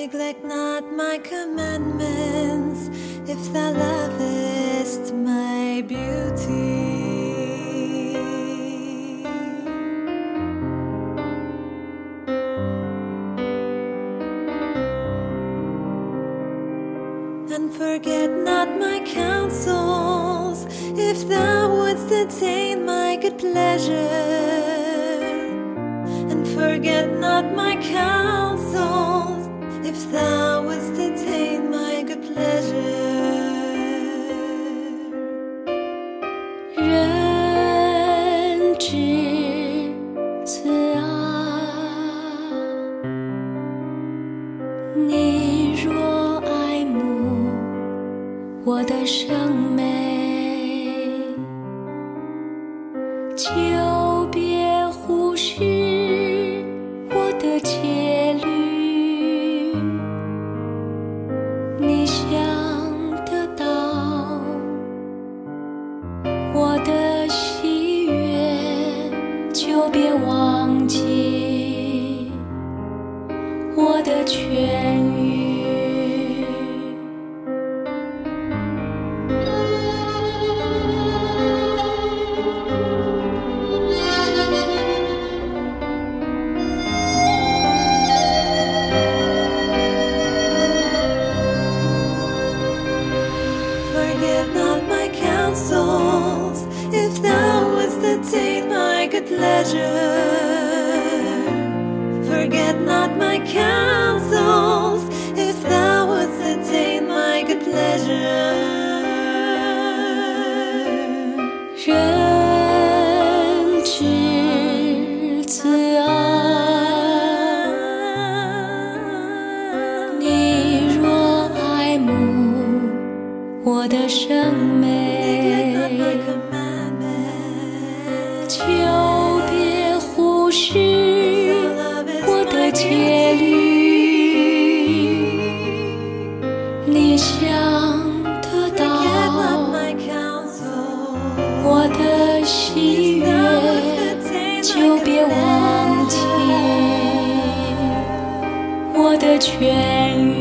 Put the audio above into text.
Neglect not my commandments, if thou lovest my beauty. And forget not my counsels, if thou wouldst attain my good pleasure. And forget not my counsels, if thou wouldst attain my good pleasure. 人之此爱，你若爱慕我的生美，就别忽视我的戒律。你想得到我的喜悦，就别忘记我的痊愈。 Forget not my counsels, if thou wouldst attain my good pleasure. Forget not my counsels, if thou wouldst attain my good pleasure. 人之此爱，你若爱慕我的生美，就别忽视我的戒律。你想得到我的喜悦，就别忘记我的痊愈。